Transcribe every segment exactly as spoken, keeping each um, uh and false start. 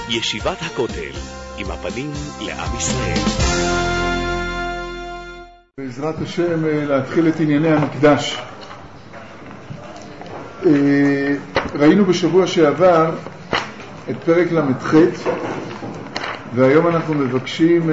ישיבת הכותל, עם הפנים לעם ישראל. בעזרת השם להתחיל את ענייני המקדש. ראינו בשבוע שעבר את פרק למ"ח, והיום אנחנו מבקשים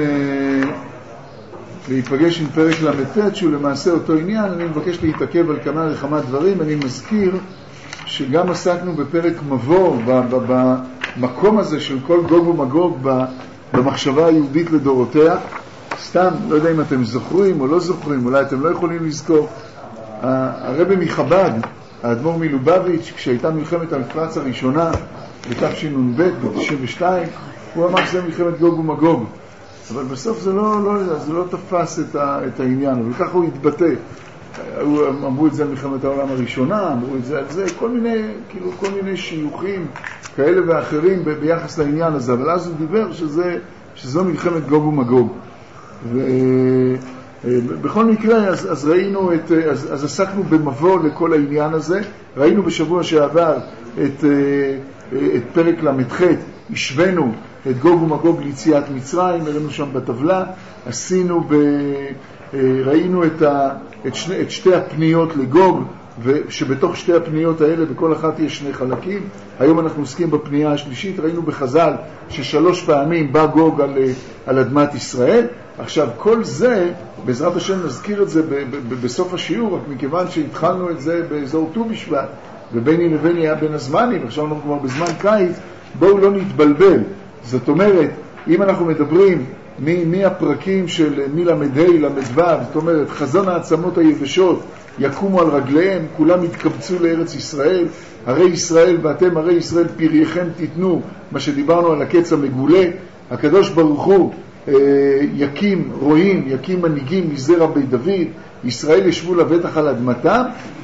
להיפגש עם פרק למ"ט, שהוא למעשה אותו עניין. אני מבקש להתעכב על כמה וכמה דברים. אני מזכיר שגם עסקנו בפרק מבוא, במקום הזה של כל גוג ומגוג במחשבה היהודית לדורותיה. סתם, לא יודע אם אתם זוכרים או לא זוכרים, אולי אתם לא יכולים לזכור. הרבי מחב"ד, האדמו"ר מלובביץ', כשהייתה מלחמת המפרץ הראשונה בתשנ"ב, ב-תשעים ושתיים, הוא אמר שזה מלחמת גוג ומגוג. אבל בסוף זה לא, לא, זה לא תפס את, ה, את העניין, אבל ככה הוא התבטא. אמרו את זה על מלחמת העולם הראשונה, אמרו את זה על זה, כל מיני, כאילו, כל מיני שיוכים כאלה ואחרים ב, ביחס לעניין הזה, אבל אז הוא דיבר שזה, שזו מלחמת גוג ומגוג. ובכל מקרה, אז, אז ראינו את, אז, אז עסקנו במבוא לכל העניין הזה. ראינו בשבוע שעבר את, את פרק למ"ח, השווינו את גוג ומגוג ליציאת מצרים, הראינו שם בטבלה, עשינו ב... ראינו את, ה... את, שני... את שתי הפניות לגוג, ושבתוך שתי הפניות האלה בכל אחת יש שני חלקים. היום אנחנו עוסקים בפנייה השלישית. ראינו בחז"ל ששלוש פעמים בא גוג על, על אדמת ישראל. עכשיו כל זה, בעזרת השם נזכיר את זה ב... ב... בסוף השיעור, רק מכיוון שהתחלנו את זה באזור ט"ו בשבט, וביני לביני היה בין הזמנים, עכשיו אנחנו כבר בזמן קיץ, בואו לא נתבלבל. זאת אומרת, אם אנחנו מדברים מהפרקים של מלמ"ה למ"ו, זאת אומרת, חזון העצמות היבשות יקומו על רגליהם, כולם יתקבצו לארץ ישראל, הרי ישראל ואתם הרי ישראל פרייכם תיתנו, מה שדיברנו על הקץ המגולה. הקדוש ברוך הוא אה, יקים רועים, יקים מנהיגים מזרע בית דוד, ישראל ישבו לבטח על אדמתם,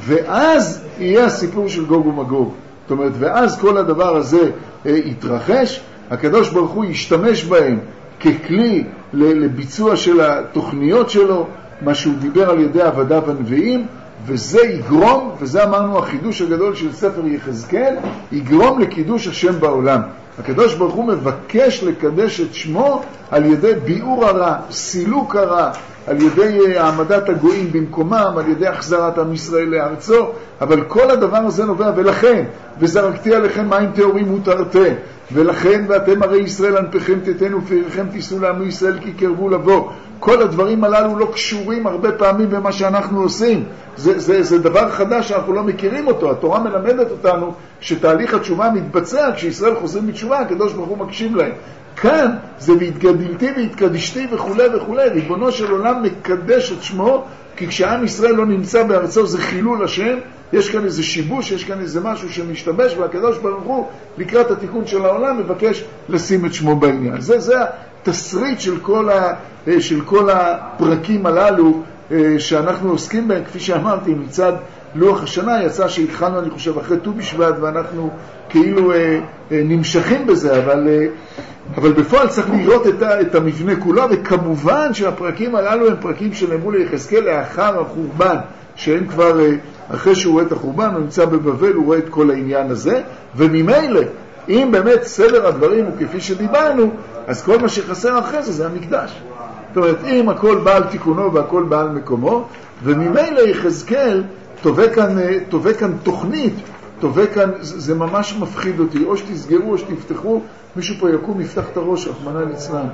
ואז יהיה הסיפור של גוג ומגוג. זאת אומרת, ואז כל הדבר הזה אה, יתרחש, הקדוש ברוך הוא ישתמש בהם ככלי לביצוע של התוכניות שלו, מה שהוא דיבר על ידי עבדיו הנביאים, וזה יגרום, וזה אמרנו החידוש הגדול של ספר יחזקאל, יגרום לקידוש השם בעולם. הקדוש ברוך הוא מבקש לקדש את שמו על ידי ביאור הרע, סילוק הרע, על ידי העמדת הגויים במקומם, על ידי החזרת עם ישראל לארצו, אבל כל הדבר הזה נובע, ולכן, וזרקתי עליכם מים טהורים ותרתם, ולכן ואתם הרי ישראל אנפיכם תתנו ופריכם תישאו לעם ישראל כי קרבו לבוא. כל הדברים הללו לא קשורים הרבה פעמים במה שאנחנו עושים. זה, זה, זה דבר חדש שאנחנו לא מכירים אותו. התורה מלמדת אותנו שתהליך התשובה מתבצע, כשישראל חוזרים בתשובה, הקדוש ברוך הוא מקשיב להם. כאן זה והתגדלתי והתקדשתי וכו' וכו'. ריבונו של עולם מקדש את שמו, כי כשעם ישראל לא נמצא בארצו זה חילול השם. יש כאן איזה שיבוש, יש כאן איזה משהו שמשתבש, והקדוש ברוך הוא לקראת התיקון של העולם מבקש לשים את שמו בעניין. זה, זה התסריט של כל, ה, של כל הפרקים הללו שאנחנו עוסקים בהם. כפי שאמרתי, מצד לוח השנה יצא שהתחלנו, אני חושב, אחרי ט"ו בשבט, ואנחנו כאילו אה, אה, נמשכים בזה, אבל, אה, אבל בפועל צריך לראות את, ה, את המבנה כולו, וכמובן שהפרקים הללו הם פרקים שנאמרו ליחזקאל לאחר החורבן, שהם כבר, אה, אחרי שהוא רואה את החורבן, הוא נמצא בבבל, הוא רואה את כל העניין הזה, וממילא, אם באמת סדר הדברים הוא כפי שדיברנו, אז כל מה שחסר אחרי זה זה המקדש. זאת אומרת, אם הכל בא על תיקונו והכל בא על מקומו, וממילא יחזקאל תובע כאן, תובע כאן תוכנית, תובע כאן, זה ממש מפחיד אותי, או שתסגרו או שתפתחו, מישהו פה יקום, יפתח את הראש, רחמנא ליצלן.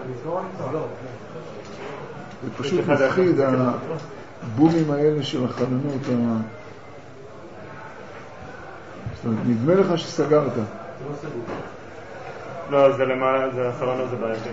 זה פשוט מפחיד, הבומים האלה של החלונות. נדמה לך שסגרת. לא, זה למעלה, זה החלונות, זה בעייתי.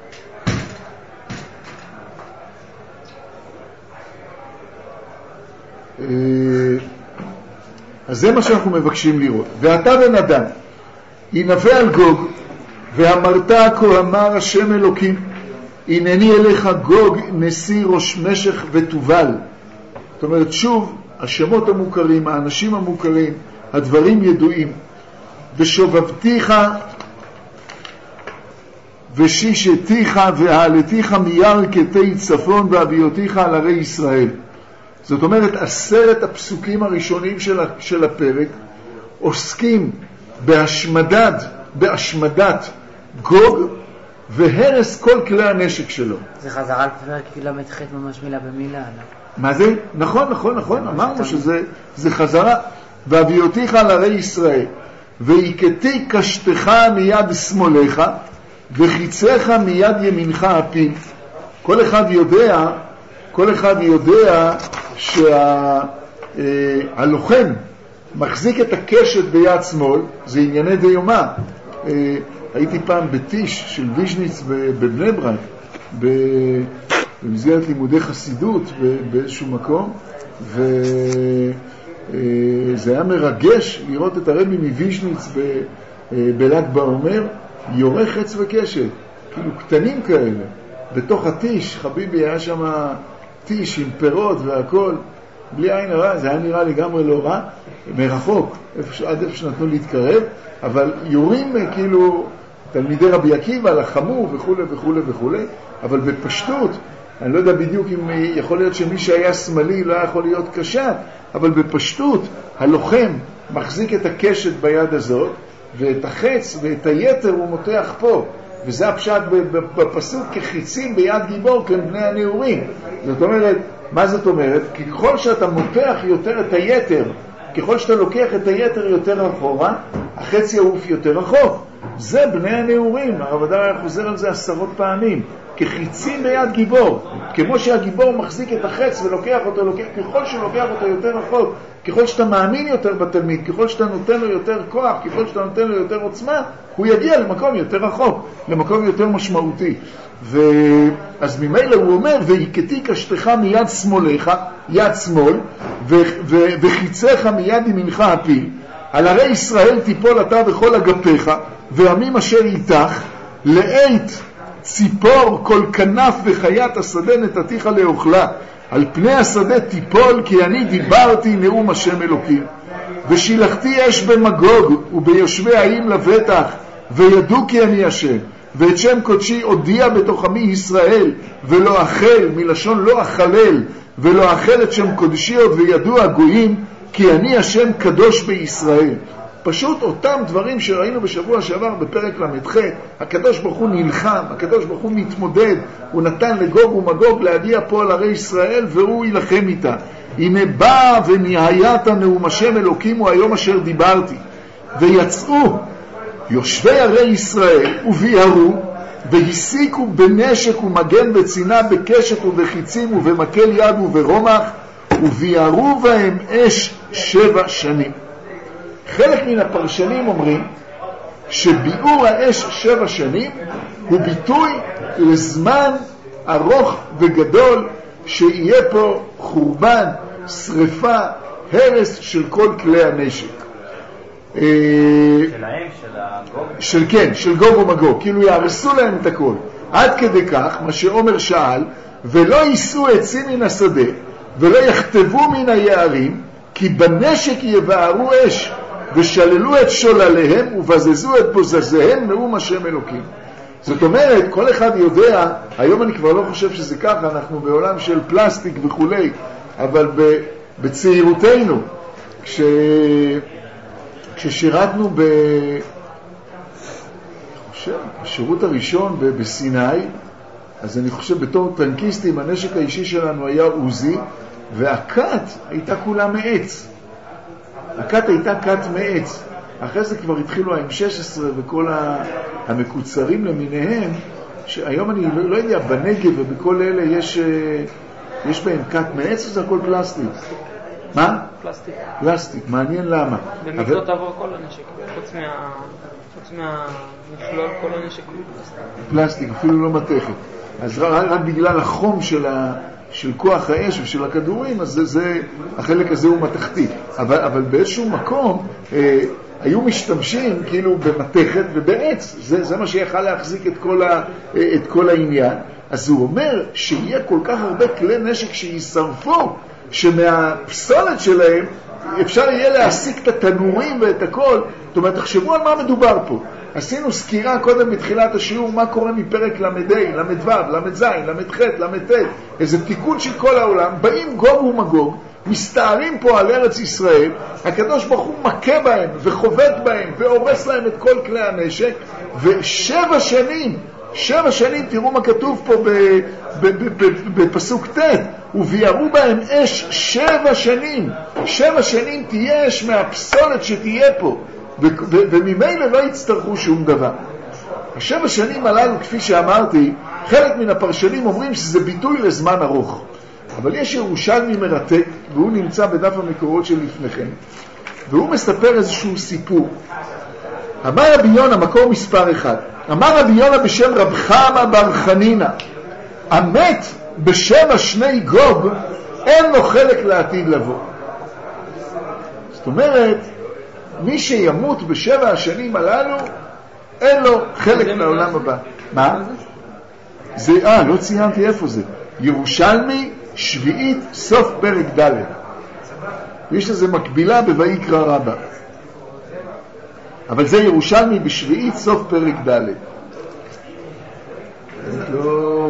אז זה מה שאנחנו מבקשים לראות. ואתה בן אדם, ינבא על גוג, ואמרת כה אמר השם אלוקים, הנני אליך גוג נשיא ראש משך ותובל. זאת אומרת, שוב, השמות המוכרים, האנשים המוכרים, הדברים ידועים. ושובבתיך ושישתיך והעלתיך מירכתי צפון והביאותיך על ערי ישראל. זאת אומרת, עשרת הפסוקים הראשונים של הפרק עוסקים בהשמדת, בהשמדת גוג והרס כל כלי הנשק שלו. זה חזרה על פרק למתחת ממש מילה במילה, לא? מה זה? נכון, נכון, נכון, אמרנו שזה זה חזרה. והביאותיך על ערי ישראל, ויקטי קשתך מיד שמאלך, וחיציך מיד ימינך הפי. כל אחד יודע, כל אחד יודע שהלוחם מחזיק את הקשת ביד שמאל, זה ענייני דיומה. הייתי פעם בטיש של ויז'ניץ בבני ברק, במסגרת לימודי חסידות באיזשהו מקום, וזה היה מרגש לראות את הרבי מוויז'ניץ בל"ג בעומר, יורה חץ וקשת, כאילו קטנים כאלה, בתוך הטיש. חביבי, היה שם טיש עם פירות והכל, בלי עין הרע, זה היה נראה לגמרי לא רע, מרחוק, עד איפה שנתנו להתקרב, אבל יורים כאילו תלמידי רבי עקיבא, לחמו וכו' וכו' וכו', אבל בפשטות, אני לא יודע בדיוק אם יכול להיות שמי שהיה שמאלי לא יכול להיות קשה, אבל בפשטות הלוחם מחזיק את הקשת ביד הזאת, ואת החץ ואת היתר הוא מותח פה, וזה הפשט בפסוק, כחיצים ביד גיבור, כן בני הנעורים. זאת אומרת, מה זאת אומרת? כי ככל שאתה מותח יותר את היתר, ככל שאתה לוקח את היתר יותר אחורה, החץ יעוף יותר רחוק. זה בני הנעורים, הרב הדר היה חוזר על זה עשרות פעמים, כחיצים ביד גיבור. כמו שהגיבור מחזיק את החץ ולוקח אותו, לוקח, ככל שלוקח אותו יותר רחוק, ככל שאתה מאמין יותר בתלמיד, ככל שאתה נותן לו יותר כוח, ככל שאתה נותן לו יותר עוצמה, הוא יגיע למקום יותר רחוק, למקום יותר משמעותי. ואז ממילא הוא אומר, ויקטי קשתך מיד שמאלך, יד שמאל, ו- ו- וחיציך מיד ימינך הפיל, על ערי ישראל תיפול אתה בכל אגפיך, ועמים אשר איתך, לעת ציפור כל כנף וחיית השדה נתתיך לאוכלה, על פני השדה תיפול, כי אני דיברתי נאום השם אלוקים. ושילחתי אש במגוג וביושבי העם לבטח, וידעו כי אני השם, ואת שם קודשי הודיע בתוך עמי ישראל, ולא אכל, מלשון לא אכלל, ולא אכל את שם קודשי עוד, וידעו הגויים כי אני השם קדוש בישראל. פשוט אותם דברים שראינו בשבוע שעבר בפרק למ"ח, הקדוש ברוך הוא נלחם, הקדוש ברוך הוא מתמודד, הוא נתן לגוג ומגוג להגיע פה על ערי ישראל והוא ילחם איתה. הנה בא ונהיית נאום השם אלוקים הוא היום אשר דיברתי, ויצאו יושבי ערי ישראל וביערו, והסיקו בנשק ומגן בצינה, בקשת ובחיצים ובמקל יד וברומח, וביערו בהם אש שבע שנים. חלק מן הפרשנים אומרים שביעור האש שבע שנים הוא ביטוי לזמן ארוך וגדול שיהיה פה חורבן, שריפה, הרס של כל כלי הנשק. שלהם, של הגוג? של כן, של גוג ומגוג, כאילו יהרסו להם את הכל. עד כדי כך, מה שעומר שאל, ולא יישאו עצים מן השדה, ולא יכתבו מן היערים, כי בנשק יבערו אש, ושללו את שולליהם, ובזזו את בוזזיהם, נאום השם אלוקים. זאת אומרת, כל אחד יודע, היום אני כבר לא חושב שזה ככה, אנחנו בעולם של פלסטיק וכולי, אבל בצעירותנו, כש... כששירתנו ב... חושב, השירות הראשון בסיני, אז אני חושב בתור טנקיסטים, הנשק האישי שלנו היה עוזי, והקט הייתה כולה מעץ. הקט הייתה קט מעץ. אחרי זה כבר התחילו ה-אם שש עשרה וכל המקוצרים למיניהם, שהיום אני לא, לא יודע, בנגב ובכל אלה יש, יש בהם קט מעץ, או זה הכל פלסטיק? מה? פלסטיק. פלסטיק, מעניין למה. במקדות עבור כל הנשק, חוץ מה... חוץ מהמכלול כל הנשק הוא פלסטיק. פלסטיק, אפילו לא מתכת. אז רק, רק בגלל החום של, ה, של כוח האש ושל הכדורים, אז זה, זה, החלק הזה הוא מתכתי. אבל, אבל באיזשהו מקום אה, היו משתמשים כאילו במתכת ובעץ. זה, זה מה שיכל להחזיק את כל, ה, את כל העניין. אז הוא אומר שיהיה כל כך הרבה כלי נשק שישרפו, שמהפסולת שלהם אפשר יהיה להסיק את התנורים ואת הכל. זאת אומרת, תחשבו על מה מדובר פה. עשינו סקירה קודם בתחילת השיעור מה קורה מפרק למדי, למדוו, למדזין, למדחת, למדתת, איזה תיקון של כל העולם. באים גוג ומגוג מסתערים פה על ארץ ישראל, הקדוש ברוך הוא מכה בהם וחובט בהם והורס להם את כל כלי הנשק, ושבע שנים, שבע שנים, תראו מה כתוב פה בפסוק ט', וביערו בהם אש שבע שנים, שבע שנים תהיה אש מהפסולת שתהיה פה, וממילא לא יצטרכו שום דבר. השבע שנים הללו, כפי שאמרתי, חלק מן הפרשנים אומרים שזה ביטוי לזמן ארוך, אבל יש ירושלמי מרתק, והוא נמצא בדף המקורות שלפניכם, והוא מספר איזשהו סיפור. אמר רבי יונה, מקור מספר אחד, אמר רבי יונה בשם רב חמא בר חנינא, המת בשבע שני גוג אין לו חלק לעתיד לבוא. זאת אומרת, מי שימות בשבע השנים הללו אין לו חלק לעולם הבא. מה? זה, אה, לא ציינתי איפה זה. ירושלמי שביעית סוף פרק ד'. יש לזה מקבילה בויקרא רבה. אבל זה ירושלמי בשביעית סוף פרק ד'. לא...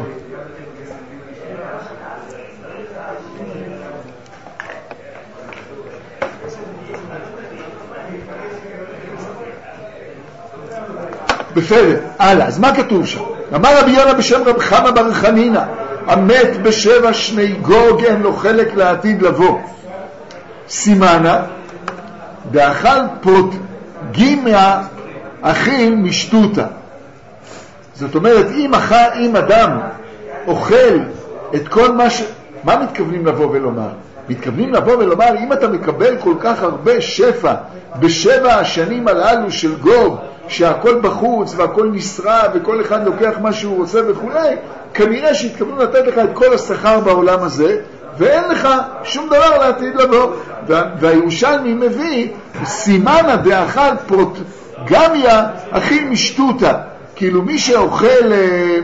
בסדר, הלאה, אז מה כתוב שם? אמר רבי יונה בשם רב חמא בר חנינא, המת בשבע שני גוג אין לו חלק לעתיד לבוא. סימנה, דאכל פרוטגימיה אכיל משטותה. זאת אומרת, אם, אח... אם אדם אוכל את כל מה ש... מה מתכוונים לבוא ולומר? מתכוונים לבוא ולומר, אם אתה מקבל כל כך הרבה שפע בשבע השנים הללו של גוג, שהכל בחוץ והכל נשרע וכל אחד לוקח מה שהוא רוצה וכו', כנראה שהתכוונו לתת לך את כל השכר בעולם הזה, ואין לך שום דבר לעתיד לבוא. והירושלמי מביא סימנה דאכל פרוטגמיה אכיל משטותה, כאילו מי שאוכל אה,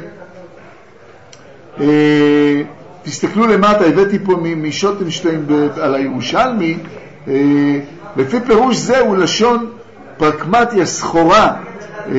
אה, תסתכלו למטה, הבאתי פה משוטנשטיין על הירושלמי, אה, לפי פירוש זה הוא לשון פרקמטיה סחורה. אה,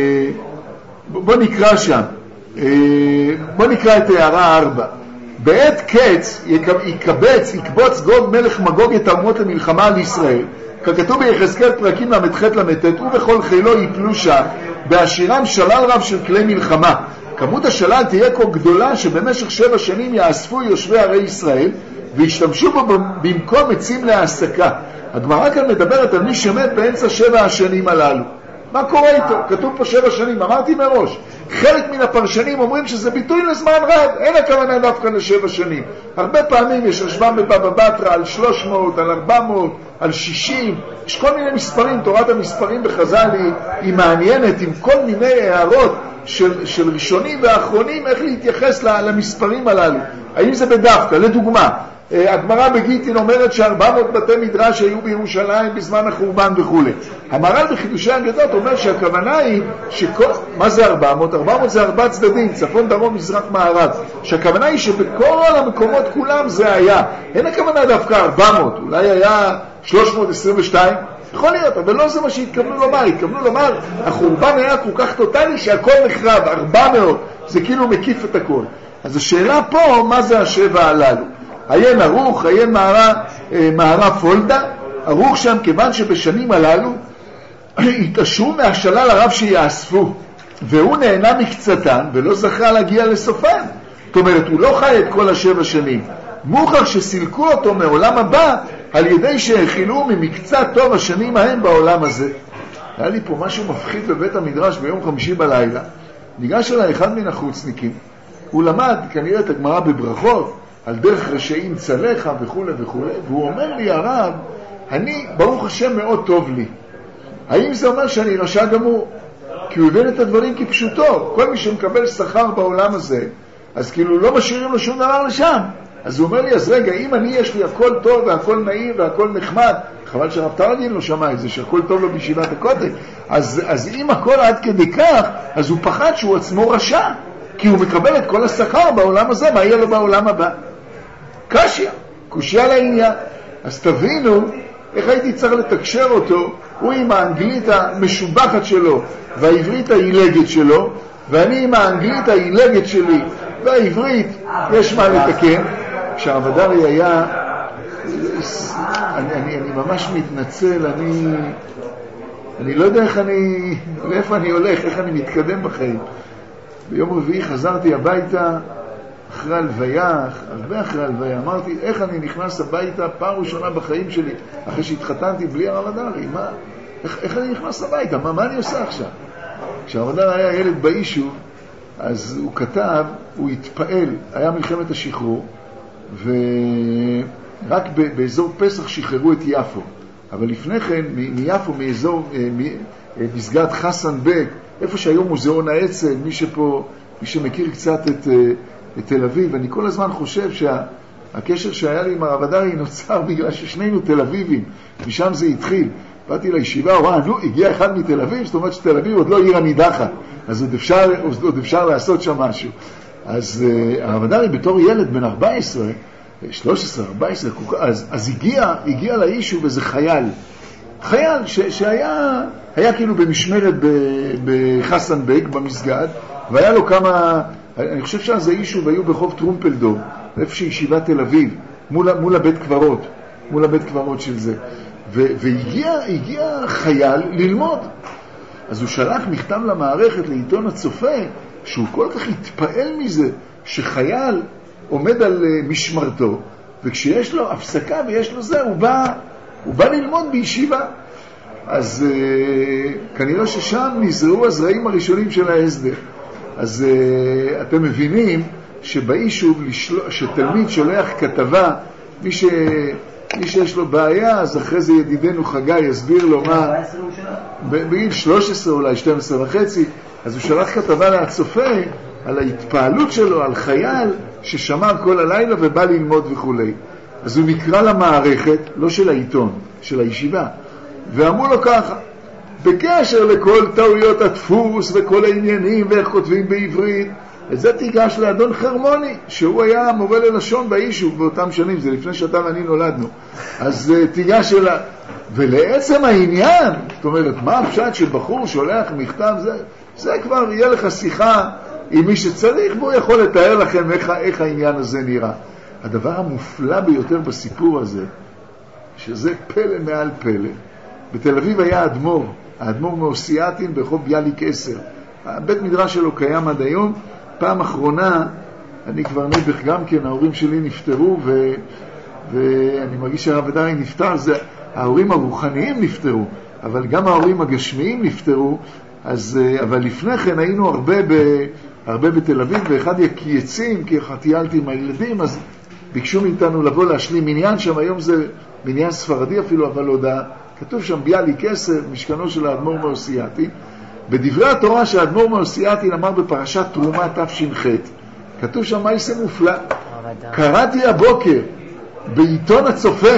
בוא נקרא שם, אה, בוא נקרא את הערה ארבע. בעת קץ יקבץ, יקבוץ גוג מלך מגוג את האומות למלחמה על ישראל, ככתוב ביחזקאל פרקים למ"ח למ"ט, ובכל חילו יפלו שם בעשירם שלל רב של כלי מלחמה. כמות השלל תהיה כה גדולה שבמשך שבע שנים יאספו יושבי ערי ישראל וישתמשו בו במקום עצים להעסקה. הגמרא כאן מדברת על מי שמת באמצע שבע השנים הללו. מה קורה איתו? כתוב פה שבע שנים, אמרתי מראש. חלק מן הפרשנים אומרים שזה ביטוי לזמן רב, אין הכוונה דווקא לשבע שנים. הרבה פעמים יש רשב"ם בבבא בתרא על שלוש מאות, על ארבע מאות, על שישים, יש כל מיני מספרים, תורת המספרים בחז"ל היא, היא מעניינת עם כל מיני הערות של, של ראשונים ואחרונים איך להתייחס למספרים הללו. האם זה בדווקא? לדוגמה, הגמרא בגיטין אומרת שארבע מאות בתי מדרש היו בירושלים בזמן החורבן וכו'. המהר"ל בחידושי אגדות אומר שהכוונה היא שכל... מה זה ארבע מאות? ארבע מאות זה ארבע צדדים, צפון, דרום, מזרח, מערב. שהכוונה היא שבכל המקומות כולם זה היה. אין הכוונה דווקא ארבע מאות, אולי היה שלוש מאות עשרים ושתיים, יכול להיות, אבל לא זה מה שהתכוונו לומר. התכוונו לומר, החורבן היה כל כך טוטלי שהכל נחרב, ארבע מאות, זה כאילו מקיף את הכל. אז השאלה פה, מה זה השבע הללו? עיין ערוך, עיין מערה, מערה פולדה, ערוך שם כיוון שבשנים הללו התעשרו מהשלל הרב שיאספו, והוא נהנה מקצתן ולא זכה להגיע לסופן. זאת אומרת, הוא לא חי את כל השבע שנים. מוכר שסילקו אותו מעולם הבא על ידי שהכילו ממקצת טוב השנים ההם בעולם הזה. היה לי פה משהו מפחיד בבית המדרש ביום חמישי בלילה. ניגש אליי אחד מן החוצניקים, הוא למד כנראה את הגמרא בברכות, על דרך רשעים צלחה וכו' וכו', והוא אומר לי, הרב, אני, ברוך השם, מאוד טוב לי. האם זה אומר שאני רשע גמור? כי הוא הבין את הדברים כפשוטו. כל מי שמקבל שכר בעולם הזה, אז כאילו לא משאירים לו שום דבר לשם. אז הוא אומר לי, אז רגע, אם אני יש לי הכל טוב והכל נעים והכל נחמד, חבל שהרב טרגין לא שמע את זה, שהכל טוב לו בישיבת הכותל, אז, אז אם הכל עד כדי כך, אז הוא פחד שהוא עצמו רשע, כי הוא מקבל את כל השכר בעולם הזה, מה יהיה לו בעולם הבא? קשיה, קושיה לעניין. אז תבינו איך הייתי צריך לתקשר אותו, הוא עם האנגלית המשובחת שלו והעברית העילגת שלו, ואני עם האנגלית העילגת שלי והעברית יש מה לתקן. כשהרב הדרי היה, אני, אני, אני ממש מתנצל, אני, אני לא יודע איך אני, לאיפה אני הולך, איך אני מתקדם בחיים. ביום רביעי חזרתי הביתה, אחרי הלוויה, הרבה אחרי הלוויה, אמרתי, איך אני נכנס הביתה פעם ראשונה בחיים שלי, אחרי שהתחתנתי בלי הרב הדרי, מה, איך, איך אני נכנס הביתה, מה, מה אני עושה עכשיו? כשהרב הדרי היה ילד ביישוב, אז הוא כתב, הוא התפעל, היה מלחמת השחרור, ורק באזור פסח שחררו את יפו. אבל לפני כן, מיפו, מאזור, מסגד חסן בק, איפה שהיום מוזיאון העצל, מי שפה, מי שמכיר קצת את, את תל אביב, אני כל הזמן חושב שהקשר שהיה לי עם הרב הדרי נוצר בגלל ששנינו תל אביבים, משם זה התחיל. באתי לישיבה, הוא ראה, נו, הגיע אחד מתל אביב, זאת אומרת שתל אביב עוד לא עיר הנידחת, אז עוד אפשר, עוד אפשר לעשות שם משהו. אז uh, הרב הדרי בתור ילד בן ארבע עשרה, שלוש עשרה, ארבע עשרה, אז, אז הגיע, הגיע לאישו איזה חייל, חייל ש, שהיה היה כאילו במשמרת בחסן בק, במסגד, והיה לו כמה, אני חושב שאז האישו והיו בחוב טרומפלדור, איפה שישיבת תל אביב, מול, מול הבית קברות, מול הבית קברות של זה. והגיע הגיע חייל ללמוד. אז הוא שלח מכתב למערכת, לעיתון הצופה, שהוא כל כך התפעל מזה, שחייל עומד על משמרתו, וכשיש לו הפסקה ויש לו זה, הוא בא, הוא בא ללמוד בישיבה. אז uh, כנראה ששם נזרעו הזרעים הראשונים של ההסדר. אז uh, אתם מבינים שביישוב, שתלמיד שולח כתבה, מי ש... מי שיש לו בעיה, אז אחרי זה ידידנו חגי יסביר לו מה... בגיל שלוש עשרה אולי, שתים עשרה וחצי, אז הוא שלח כתבה להצופה על ההתפעלות שלו, על חייל ששמר כל הלילה ובא ללמוד וכו'. אז הוא נקרא למערכת, לא של העיתון, של הישיבה, ואמרו לו ככה, בקשר לכל טעויות הדפוס וכל העניינים ואיך כותבים בעברית, את זה תיגש לאדון חרמוני, שהוא היה מורה ללשון ביישוב באותם שנים, זה לפני שאתה ואני נולדנו. אז uh, תיגש אליו. ולעצם העניין, זאת אומרת, מה הפשט שבחור שולח מכתב, זה, זה כבר יהיה לך שיחה עם מי שצריך, והוא יכול לתאר לכם איך, איך העניין הזה נראה. הדבר המופלא ביותר בסיפור הזה, שזה פלא מעל פלא. בתל אביב היה אדמו"ר, האדמו"ר מאוסייתין ברחוב ביאליק עשר. הבית מדרש שלו קיים עד היום. פעם אחרונה, אני כבר נדח גם כן, ההורים שלי נפטרו, ו... ואני מרגיש שהרב הדרי נפטר, זה... ההורים הרוחניים נפטרו, אבל גם ההורים הגשמיים נפטרו, אז... אבל לפני כן היינו הרבה, ב... הרבה בתל אביב, ואחד יצאים, כי טיילתי עם הילדים, אז ביקשו מאיתנו לבוא להשלים מניין שם, היום זה מניין ספרדי אפילו, אבל עוד כתוב שם ביאליק עשר, משכנו של האדמו"ר מאוסייתין. בדברי התורה שהאדמו"ר מאוסייתין אמר בפרשת תרומה תש"ח, כתוב שם מעשה מופלא. קראתי הבוקר בעיתון הצופה,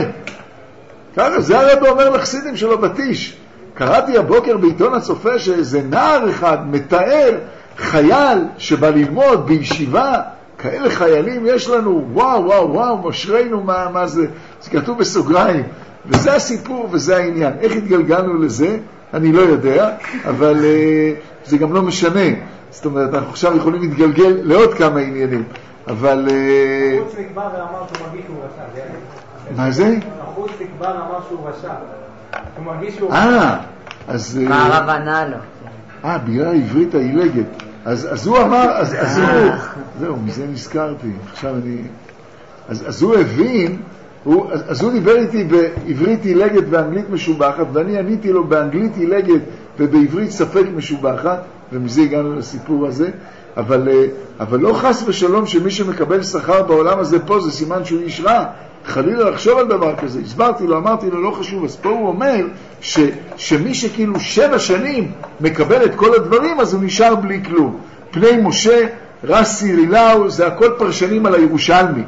ככה זה הרב אומר לחסידים שלו בתיש, קראתי הבוקר בעיתון הצופה שאיזה נער אחד מתאר חייל שבא ללמוד בישיבה, כאלה חיילים יש לנו, וואו וואו וואו, משרנו מה, מה זה, זה כתוב בסוגריים, וזה הסיפור וזה העניין. איך התגלגלנו לזה? אני לא יודע, אבל uh, זה גם לא משנה. זאת אומרת, אנחנו עכשיו יכולים להתגלגל לעוד כמה עניינים, אבל... החוץ נקבע ואמר שהוא מרגיש שהוא רשע. מה זה? החוץ נקבע ואמר שהוא רשע. הוא מרגיש שהוא... אה, אז... מה הרב ענה לו? אה, בגלל העברית העילגת. אז, אז הוא אמר, אז, אז הוא... זהו, מזה נזכרתי. עכשיו אני... אז, אז הוא הבין... הוא, אז, אז הוא דיבר איתי בעברית עילגת ואנגלית משובחת, ואני עניתי לו באנגלית עילגת ובעברית ספק משובחת, ומזה הגענו לסיפור הזה. אבל, אבל לא חס ושלום שמי שמקבל שכר בעולם הזה פה זה סימן שהוא איש רע. חלילה לחשוב על דבר כזה. הסברתי לו, אמרתי לו, לא חשוב. אז פה הוא אומר ש, שמי שכאילו שבע שנים מקבל את כל הדברים, אז הוא נשאר בלי כלום. פני משה, רסי רילאו, זה הכל פרשנים על הירושלמי.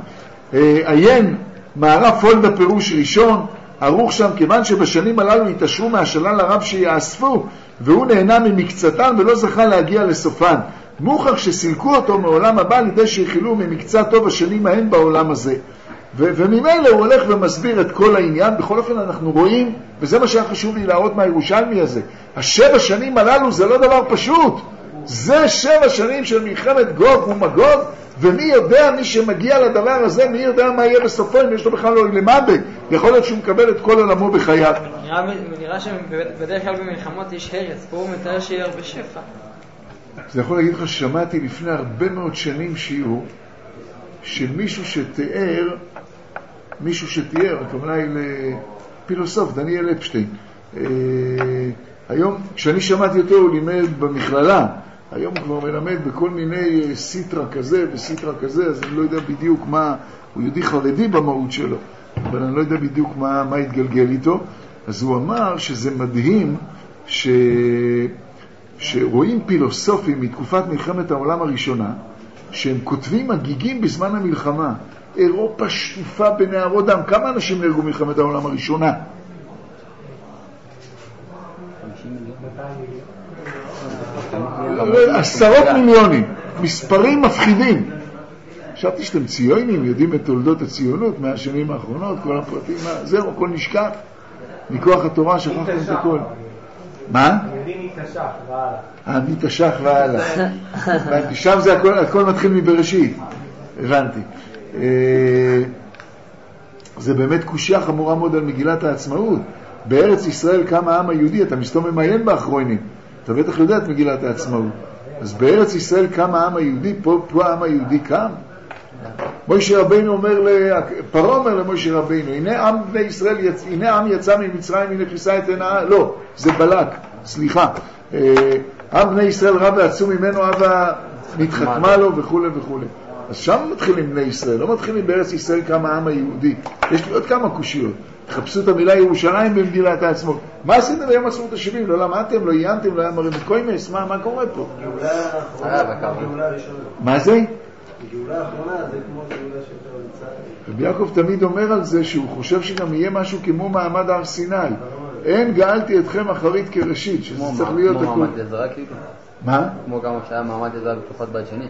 עיין מערב פולדה פירוש ראשון, ערוך שם, כיוון שבשנים הללו התעשרו מהשלל הרב שיאספו, והוא נהנה ממקצתן ולא זכה להגיע לסופן. מוכח שסילקו אותו מעולם הבא לידי שהחילו ממקצת טוב השנים ההן בעולם הזה. ו- וממילא הוא הולך ומסביר את כל העניין. בכל אופן אנחנו רואים, וזה מה שהיה חשוב לי להראות מהירושלמי הזה, השבע שנים הללו זה לא דבר פשוט. זה שבע שנים של מלחמת גוג ומגוג, ומי יודע, מי שמגיע לדבר הזה, מי יודע מה יהיה בסופו, אם יש לו בכלל לא למדק. יכול להיות שהוא מקבל את כל עולמו בחייו. נראה שבדרך כלל במלחמות יש הרס, פה הוא מתאר שיהיה הרבה שפע. זה יכול להגיד לך ששמעתי לפני הרבה מאוד שנים שיעור, שמישהו שתיאר, מישהו שתיאר, הכוונה היא לפילוסוף, דניאל אפשטיין. היום, כשאני שמעתי אותו, הוא לימד במכללה, היום הוא כבר מלמד בכל מיני סיטרה כזה וסיטרה כזה, אז אני לא יודע בדיוק מה, הוא יהודי חרדי במהות שלו, אבל אני לא יודע בדיוק מה, מה התגלגל איתו. אז הוא אמר שזה מדהים ש... שרואים פילוסופים מתקופת מלחמת העולם הראשונה, שהם כותבים הגיגים בזמן המלחמה. אירופה שטופה בנהרות דם. כמה אנשים נהרגו מלחמת העולם הראשונה? עשרות מיליונים. מספרים מפחידים. חשבתי שאתם ציונים, יודעים את תולדות הציונות מהשנים האחרונות, כל הפרטים, זהו, הכל נשכח. מכוח התורה שכחתם את הכל. מה? מתשך והלאה. אה, מתשך והלאה. הבנתי, שם זה הכל, הכל מתחיל מבראשית. הבנתי. זה באמת קושיה חמורה מאוד על מגילת העצמאות. בארץ ישראל קם העם היהודי, אתה מסתום ממיין באחרונים. אתה בטח יודע את מגילת העצמאות. אז בארץ ישראל קם העם היהודי, פה, פה העם היהודי קם. מוישה רבינו אומר, פרעה אומר למוישה רבינו, הנה עם בני ישראל, יצ... הנה עם יצא ממצרים, הנה כיסה את עינה, לא, זה בלק, סליחה. עם בני ישראל רב ועצום ממנו, אבא נתחכמה לו וכו' וכו'. אז שם מתחילים בני ישראל, לא מתחילים בארץ ישראל כמה העם היהודי. יש לי עוד כמה קושיות. תחפשו את המילה ירושלים במגילת העצמאות. מה עשיתם ביום עצמאות השבעים? לא למדתם, לא עיינתם, לא היה מרים את קוימס, מה, מה קורה פה? גאולה האחרונה, גאולה הראשונה. מה זה? גאולה האחרונה זה כמו גאולה שיותר מצרים. רבי יעקב תמיד אומר על זה שהוא חושב שגם יהיה משהו כמו מעמד הר סיני. אין גאלתי אתכם אחרית כראשית, שזה צריך להיות כמו מעמד עזרא כאילו? מה? כמו גם שהיה מעמד עזרא בתקופת בית שני.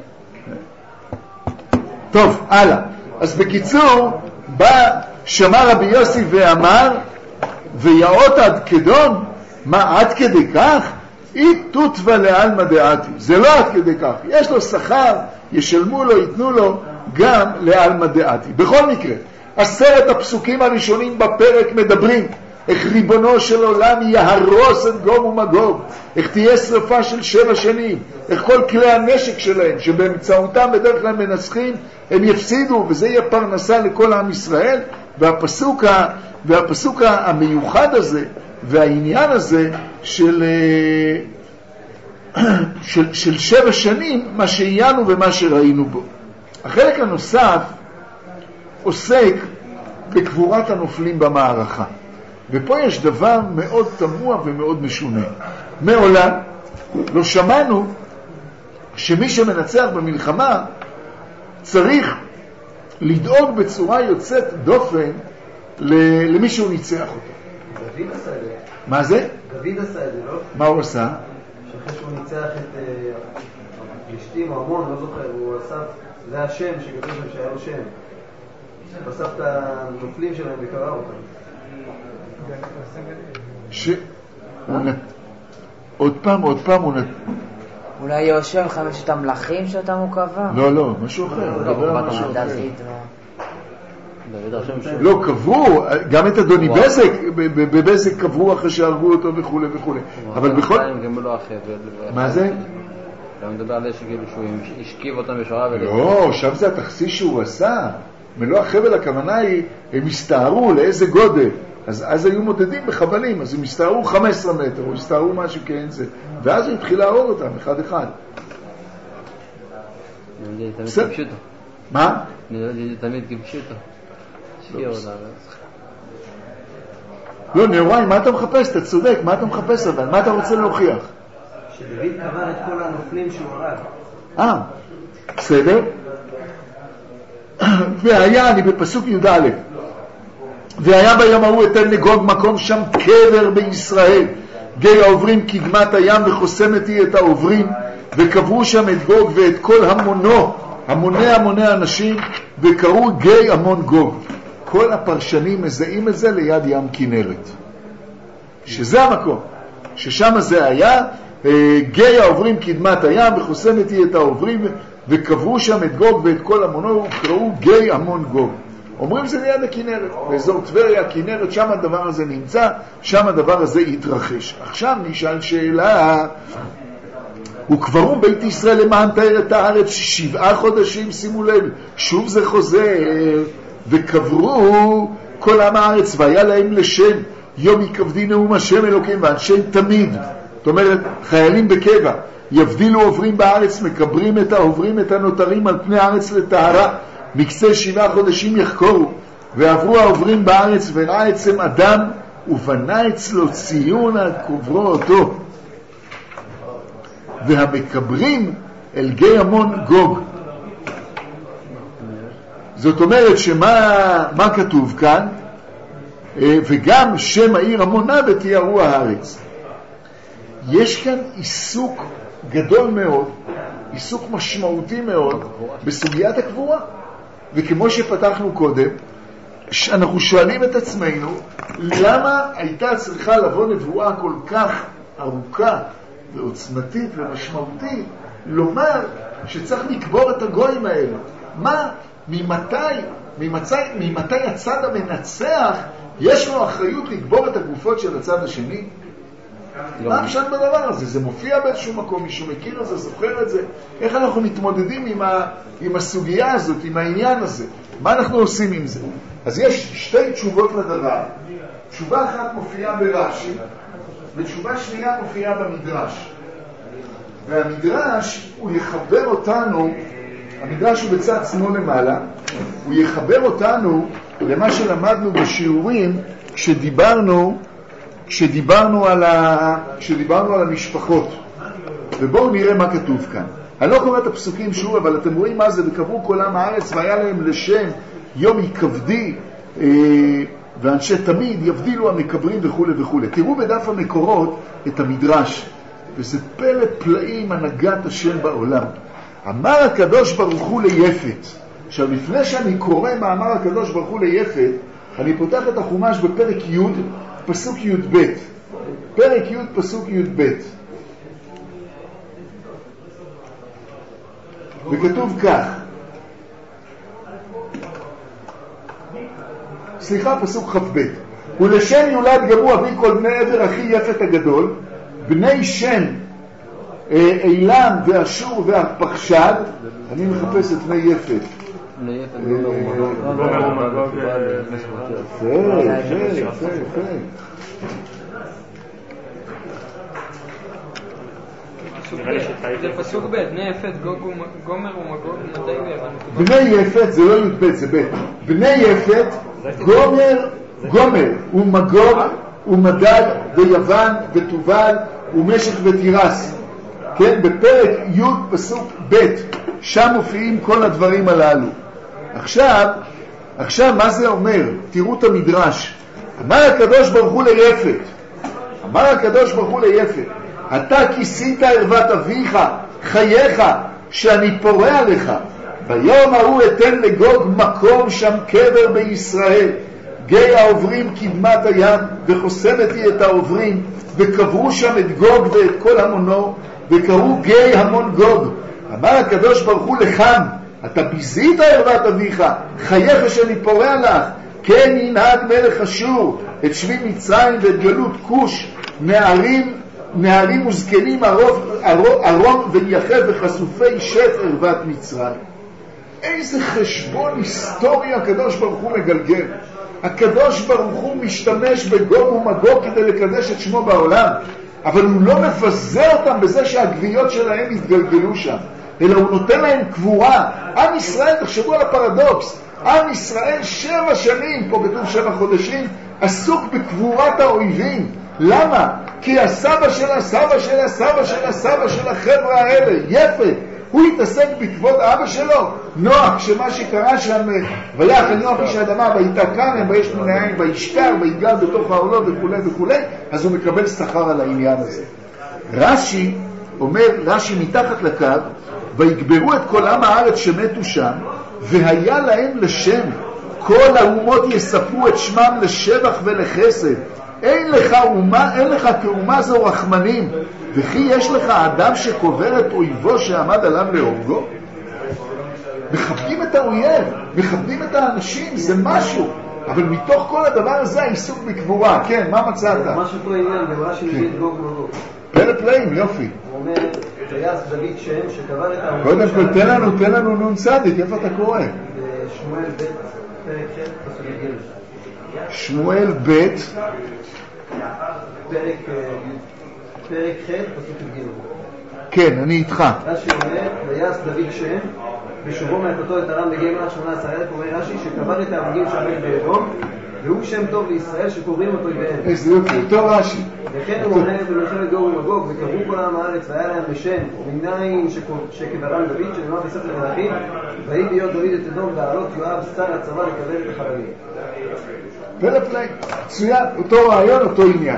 טוב, הלאה. אז בקיצור, בא שמע רבי יוסי ואמר, ויאות עד כדון, מה עד כדי כך? אי תותווה לעלמא דעתי. זה לא עד כדי כך. יש לו שכר, ישלמו לו, ייתנו לו גם לעלמא דעתי. בכל מקרה, עשרת הפסוקים הראשונים בפרק מדברים איך ריבונו של עולם יהרוס את גוג ומגוג, איך תהיה שרפה של שבע שנים, איך כל כלי הנשק שלהם שבאמצעותם בדרך כלל מנסחים הם יפסידו, וזה יהיה פרנסה לכל עם ישראל. והפסוק, והפסוק המיוחד הזה והעניין הזה של, של, של שבע שנים, מה שעיינו ומה שראינו בו. החלק הנוסף עוסק בקבורת הנופלים במערכה. ופה יש דבר מאוד תמוה ומאוד משונה. מעולם לא שמענו שמי שמנצח במלחמה צריך לדאוג בצורה יוצאת דופן למי שהוא ניצח אותו. דוד עשה את זה. מה זה? דוד עשה את זה, לא? מה הוא עשה? שאחרי שהוא ניצח את פלישתים או המון, לא זוכר, הוא אסף, זה השם שכתוב שם שהיה לו שם. הוא אסף את הנופלים שלהם וקרא אותם. ש... עוד פעם, עוד פעם הוא נת... אולי יהושע חמשת המלכים שאותם הוא קבע? לא, לא, משהו אחר. לא, קברו, גם את אדוני בזק, בבזק קברו אחרי שהרגו אותו וכו' וכו'. אבל בכל... מה זה? אתה מדבר על זה שהוא השכיב אותם בשורה ול... לא, שם זה התכסיס שהוא עשה. מלוא החבל הכוונה היא, הם הסתערו לאיזה גודל. אז, אז היו מודדים בחבלים, אז הם הסתערו חמישה עשר מטר, או הסתערו משהו כאין זה. ואז הוא התחיל להרוג אותם, אחד אחד. אני תמיד כבשו אותו. מה? אני תמיד כבשו אותו. שקיע אותם. לא, נאורי, מה אתה מחפש? אתה צודק, מה אתה מחפש אבל? מה אתה רוצה להוכיח? שדוד קבר את כל הנופלים שהוא הרג. אה, בסדר. והיה, אני בפסוק י' א', והיה ביום ההוא אתן לגוג מקום שם קבר בישראל, גיא העוברים קדמת הים וחוסמת היא את העוברים, וקברו שם את גוג ואת כל המונו, המוני המוני אנשים, וקראו גיא המון גוג. כל הפרשנים מזהים את זה ליד ים כנרת, שזה המקום ששם זה היה. גיא העוברים קדמת הים וחוסמת היא את העוברים, וקברו שם את גוג ואת כל המונו, וקראו גיא המון גוג. אומרים זה ליד הכנרת, באזור טבריה, הכנרת, שם הדבר הזה נמצא, שם הדבר הזה יתרחש. עכשיו נשאל שאלה, וקברו בית ישראל למען תאר את הארץ שבעה חודשים, שימו לב, שוב זה חוזר, וקברו כל עם הארץ, והיה להם לשם, יום יכבדי נאום השם אלוקים, ואנשי תמיד, זאת אומרת, חיילים בקבע, יבדילו עוברים בארץ, מקברים את העוברים, את הנותרים על פני הארץ לטהרה, מקצה שבעה חודשים יחקורו, ועברו העוברים בארץ, וראה עצם אדם, ובנה אצלו ציון על קוברו אותו. והמקברים אל גיא המון גוג. זאת אומרת שמה מה כתוב כאן? וגם שם העיר המונה ותיארו הארץ. יש כאן עיסוק גדול מאוד, עיסוק משמעותי מאוד בסוגיית הקבורה. וכמו שפתחנו קודם, אנחנו שואלים את עצמנו, למה הייתה צריכה לבוא נבואה כל כך ארוכה ועוצמתית ומשמעותית, לומר שצריך לקבור את הגויים האלה? מה, ממתי, ממתי, ממתי הצד המנצח יש לו אחריות לקבור את הגופות של הצד השני? מה אפשר בדבר הזה? זה מופיע באיזשהו מקום, מישהו מכיר את זה, זוכר את זה? איך אנחנו מתמודדים עם, ה, עם הסוגיה הזאת, עם העניין הזה? מה אנחנו עושים עם זה? אז יש שתי תשובות לדבר. תשובה אחת מופיעה ברש"י, ותשובה שנייה מופיעה במדרש. והמדרש הוא יחבר אותנו, המדרש הוא בצד שמאל למעלה, הוא יחבר אותנו למה שלמדנו בשיעורים כשדיברנו כשדיברנו על, ה... כשדיברנו על המשפחות. ובואו נראה מה כתוב כאן. אני לא קורא את הפסוקים שוב, אבל אתם רואים מה זה, וקברו כל עם הארץ, והיה להם לשם יום יכבדי, אה, ואנשי תמיד יבדילו המקברים וכו' וכו'. תראו בדף המקורות את המדרש, וזה פלא פלאים הנהגת השם בעולם. אמר הקדוש ברוך הוא ליפת. עכשיו, לפני שאני קורא מה אמר הקדוש ברוך הוא ליפת, אני פותח את החומש בפרק י' פסוק י' ב', פרק י' פסוק י' ב', וכתוב כך, סליחה, פסוק כ' ב', ולשם יולד גם הוא אבי כל בני עבר אחי יפת הגדול, בני שם אילם ואשור והפחשד. אני מחפש את בני יפת. בני יפת גומר ומגוג. יפה, יפה, יפה, יפה. זה פסוק ב', בני יפת גומר ומגוג. בני יפת זה לא י"ב, זה ב'. בני יפת גומר, גומר ומגוג ומדד ויוון ותובל ומשך ותירס. כן, בפרק י' פסוק ב', שם מופיעים כל הדברים הללו. עכשיו, עכשיו מה זה אומר? תראו את המדרש. אמר הקדוש ברוך הוא ליפת, אמר הקדוש ברוך הוא ליפת, אתה כיסית ערוות אביך, חייך, שאני פורע לך. ביום ההוא אתן לגוג מקום שם קבר בישראל. גיא העוברים קדמת הים, וחוסמתי את העוברים, וקברו שם את גוג ואת כל המונו, וקראו גיא המון גוג. אמר הקדוש ברוך הוא לחם, אתה ביזית ערוות אביך, חייך שאני פורע לך. כן ינהג מלך אשור את שבי מצרים ואת גלות כוש, נערים נערים וזקנים ארון ונייחד וחשופי שת ערוות מצרים. איזה חשבון היסטורי הקדוש ברוך הוא מגלגל. הקדוש ברוך הוא משתמש בגוג ומגוג כדי לקדש את שמו בעולם, אבל הוא לא מפזר אותם בזה שהגוויות שלהם יתגלגלו שם, אלא הוא נותן להם קבורה. עם ישראל, תחשבו על הפרדוקס, עם ישראל שבע שנים, פה כתוב שבע חודשים, עסוק בקבורת האויבים. למה? כי הסבא של הסבא של הסבא של הסבא של החבר'ה האלה, יפת, הוא התעסק בכבוד האבא שלו, נוח, שמה שקרה שם, ויח אל נוח איש האדמה, ויתקרם, ויש מן העין, וישקר, ויגל בתוך העולות וכו' וכו', אז הוא מקבל שכר על העניין הזה. רש"י אומר, רש"י מתחת לקו, ויגברו את כל עם הארץ שמתו שם, והיה להם לשם, כל האומות יספרו את שמם לשבח ולחסד. אין לך אומה, אין לך כאומה זו רחמנים, וכי יש לך אדם שקובר את אויבו שעמד עליו להורגו? מכבדים את האויב, מכבדים את האנשים, זה משהו. אבל מתוך כל הדבר הזה העיסוק בקבורה. כן, מה מצאת? משהו פה עניין, במה שנגיד גוג ומגוג. פלא פלאים, יופי. הוא אומר, טייס דוד שם שקבר את העמודים. קודם כל, תן לנו, תן לנו נון צדיק, איפה אתה קורא? שמואל ב' פרק ח' פסוק ג'. שמואל ב' פרק פרק ח' פסוק ג'. כן, אני איתך. רש"י אומר, טייס דוד שם בשובו מהפתו את הרם בגיא מלך שמונה עשר אלף, אומר רש"י שקבר את העמודים שעמד באדום, והוא שם טוב לישראל שקוראים אותו בהם. איזה יופי, אותו רש"י. וכן הוא אומר במלחמת גוג ומגוג, וקראו כל העם הארץ והיה להם בשם ומנין שקברם דוד שנאמר בספר מלכים, ויהי בהיות דוד את אדום לעלות יואב שר הצבא לקבל את החללים. פלא פלאים, מצוין, אותו רעיון, אותו עניין.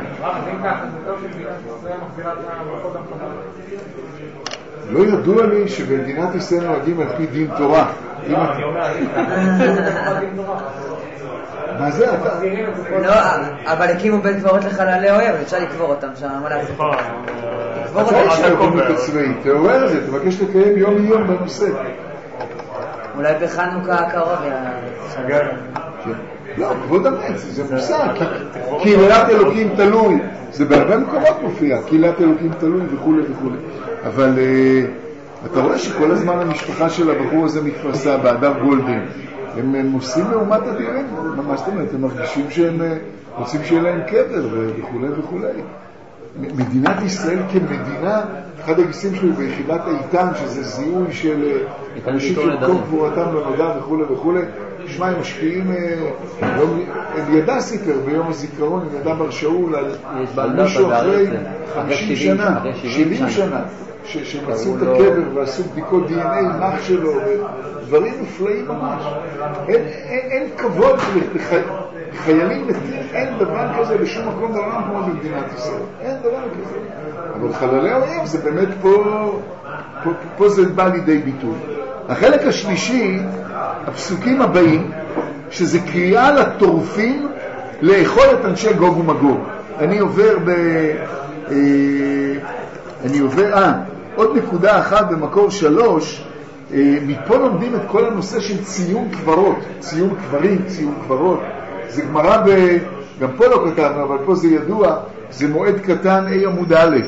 לא ידוע לי שבמדינת ישראל נוהגים על פי דין תורה. מה זה? לא, אבל הקימו בית קברות לחללי אויב, אפשר לקבור אותם שם, מה לעשות? לקבור אותם. אתה יש להקום את הצבאי, תעורר את זה, תבקש לקיים יום יום בנושא. אולי בחנוכה הקרוב. לא, כבוד המת, זה מושג. קהילת אלוקים תלוי, זה בהרבה מקומות מופיע, קהילת אלוקים תלוי וכו' וכו'. אבל אתה רואה שכל הזמן המשפחה של הבחור הזה מתפרסה באדר גולדין. הם עושים לעומת אדירים, ממש זאת אומרת, הם מרגישים שהם רוצים שיהיה להם קבר וכו' וכו'. מדינת ישראל כמדינה, אחד הגיסים שלי ביחידת איתן, שזה זיהוי של אנשים שמקום גבורתם לא נודע וכו' וכו'. שמע, הם משקיעים, הם ידע סיפר ביום הזיכרון, הם ידע בר שאול על מישהו אחרי חמישים שנה, שבעים שנה, שמצאו את הקבר ועשו בדיקות די אן איי, מח שלו, דברים מופלאים ממש. אין כבוד לחיילים מתים, אין דבר כזה בשום מקום בעולם כמו במדינת ישראל. אין דבר כזה. אבל חללי האויב זה באמת פה, פה זה בא לידי ביטוי. החלק השלישי, הפסוקים הבאים, שזה קריאה לטורפים לאכול את אנשי גוג ומגוג. אני עובר ב... אני עובר... אה, עוד נקודה אחת במקור שלוש, מפה לומדים את כל הנושא של ציון קברות, ציון קברים, ציון קברות. זה גמרא ב... גם פה לא כתבנו, אבל פה זה ידוע, זה מועד קטן אי עמוד א'.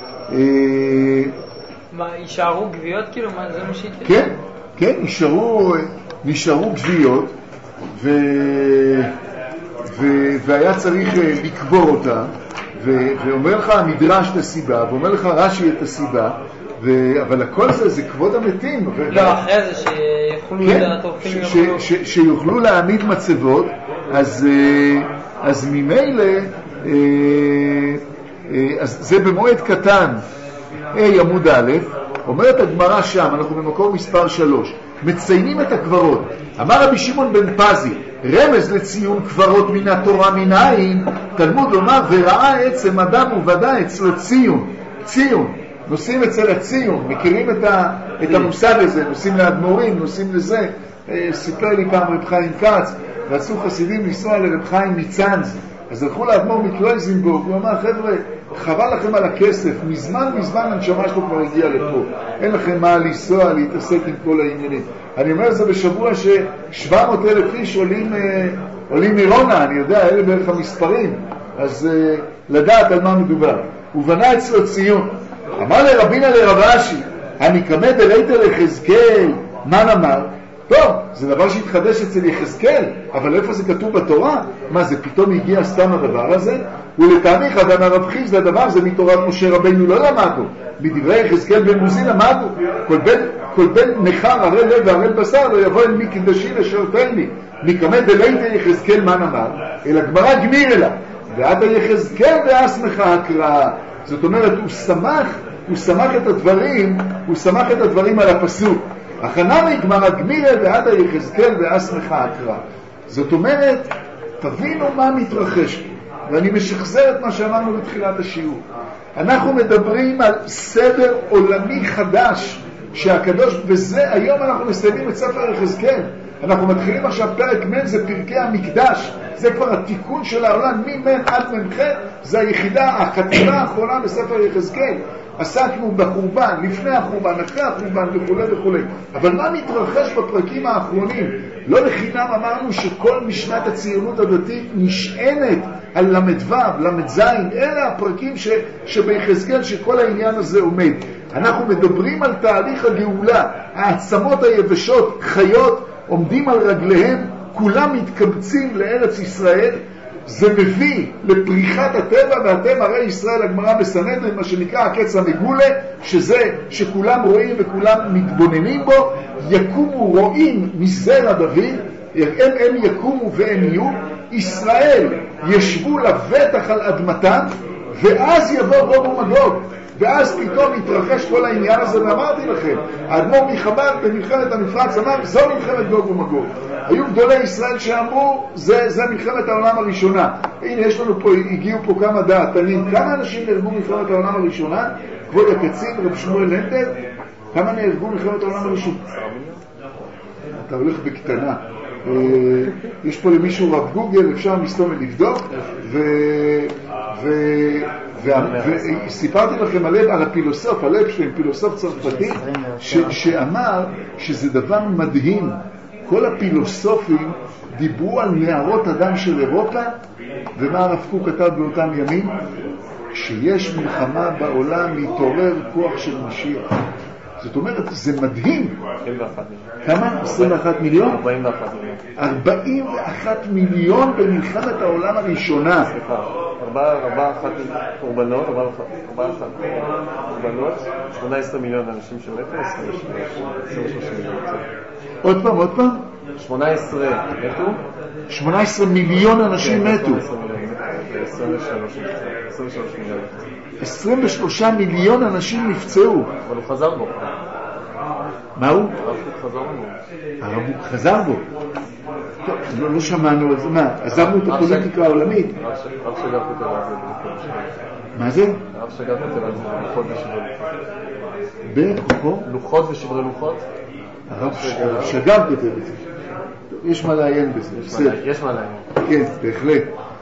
מה, יישארו גוויות כאילו? מה זה מה שהתקדם? כן, כן, נשארו, נשארו גוויות, ו... ו... והיה צריך לקבור אותה, ו... ואומר לך המדרש את הסיבה, ואומר לך רש"י את הסיבה, ו... אבל הכל זה, זה כבוד המתים. ו... לא, אחרי זה שיוכלו כן, לטורפים ש... ש... ש... שיוכלו להעמיד מצבות, אז, אז ממילא, אז זה במועד קטן, אי עמוד א', אומרת הגמרא שם, אנחנו במקור מספר שלוש, מציינים את הקברות. אמר רבי שמעון בן פזי, רמז לציון קברות מן התורה מנין, תלמוד לומר, וראה עצם אדם וודא אצלו ציון, ציון, נוסעים אצל הציון, מכירים את, ה, את המושג הזה, נוסעים לאדמו"רים, נוסעים לזה, סיפר לי פעם רב חיים כץ, רצו חסידים לנסוע לרב חיים מצאנז, אז הלכו לאדמו"ר מקלויזנבורג, הוא אמר, חבר'ה, חבל לכם על הכסף, מזמן מזמן הנשמה שלו כבר הגיע לפה, אין לכם מה לנסוע, להתעסק עם כל העניינים. אני אומר זה בשבוע ש-שבע מאות אלף איש עולים, אה, עולים מירונה, אני יודע, אלה בערך המספרים, אז אה, לדעת על מה מדובר. הוא בנה אצלו ציון, אמר לרבינה לרב אשי, הנקמה דרייתא לחזקאל, מה נאמר? טוב, זה דבר שהתחדש אצל יחזקאל, אבל איפה זה כתוב בתורה? מה זה, פתאום הגיע סתם הדבר הזה? ולתאריך אדם הרב חיסדא, הדבר זה מתורת משה רבינו לא למדנו, מדברי יחזקאל בן עוזי למדנו, כל בן, כל בן נחר הרי לב והרי בשר לא יבוא אל מקדשי לשרתני, נקמה דרייתא יחזקאל מה נאמר? אלא גמרא גמיר אלה, ועד היחזקאל ואסמך הקרא. זאת אומרת, הוא שמח, הוא שמח את הדברים, הוא שמח את הדברים על הפסוק. החנני גמרא גמירה ועד היחזקאל ואסמך הקרא. זאת אומרת, תבינו מה מתרחש פה. ואני משחזר את מה שאמרנו בתחילת השיעור. אנחנו מדברים על סדר עולמי חדש, שהקדוש, וזה היום אנחנו מסיימים את ספר יחזקאל. אנחנו מתחילים עכשיו פרק מ', זה פרקי המקדש. זה כבר התיקון של העולם, ממ' עד מ' ח', זה היחידה, החטיבה האחרונה בספר יחזקאל. עסקנו בחורבן, לפני החורבן, אחרי החורבן וכו' וכו'. אבל מה מתרחש בפרקים האחרונים? לא לחינם אמרנו שכל משנת הציונות הדתית נשענת על למד ו', למד ז', אלה הפרקים ש, שביחזקאל שכל העניין הזה עומד. אנחנו מדברים על תהליך הגאולה, העצמות היבשות חיות, עומדים על רגליהם, כולם מתקבצים לארץ ישראל, זה מביא לפריחת הטבע, ואתם הרי ישראל, הגמרא בסנהדרין, מה שנקרא הקץ המגולה, שזה שכולם רואים וכולם מתבוננים בו, יקומו רואים מזרע דוד, הם, הם יקומו והם יהיו, ישראל ישבו לבטח על אדמתם, ואז יבוא גוג ומגוג, ואז פתאום יתרחש כל העניין הזה, ואמרתי לכם, האדמו"ר מחב"ד במלחמת המפרץ אמר, זו מלחמת גוג ומגוג. היו גדולי ישראל שאמרו, זה, זה מלחמת העולם הראשונה. הנה, יש לנו פה, הגיעו פה כמה דעתנים. כמה אנשים נהרגו מלחמת העולם הראשונה? כבוד הקצין, רב שמואל לנדל, כמה נהרגו מלחמת העולם הראשונה? אתה הולך בקטנה. יש פה למישהו רב גוגל, אפשר מסתום לבדוק, ו... ו... וסיפרתי לכם הלב על הפילוסוף, הלב שלהם, פילוסוף צרפתי, ש... שאמר שזה דבר מדהים. כל הפילוסופים דיברו על נערות אדם של אירופה, ומה הרב קוק כתב באותם ימים? כשיש מלחמה בעולם מתעורר כוח של משיח. זאת אומרת, זה מדהים. כמה? עשרים ואחת מיליון? ארבעים ואחת מיליון. ארבעים ואחת מיליון במלחמת העולם הראשונה. סליחה, ארבעה אחת קורבנות, ארבעה אחת קורבנות, שמונה עשרה מיליון אנשים שמתו, עשרים ושלושה מיליון. עוד פעם, עוד פעם? שמונה עשרה מתו? שמונה עשרה מיליון אנשים מתו. עשרים ושלושה מיליון. עשרים ושלושה מיליון אנשים נפצעו. אבל הוא חזר בו. מה הוא? הרב קוק חזר בו. הרב קוק חזר בו. לא, לא שמענו על זה. מה? עזבנו את הפוליטיקה העולמית. הרב שגר כותב על זה. מה זה? הרב שגר כותב על זה לוחות ושברי לוחות. בכוחו? לוחות ושברי לוחות? הרב שגר כותב את זה. יש מה לעיין בזה. יש מה לעיין. כן, בהחלט.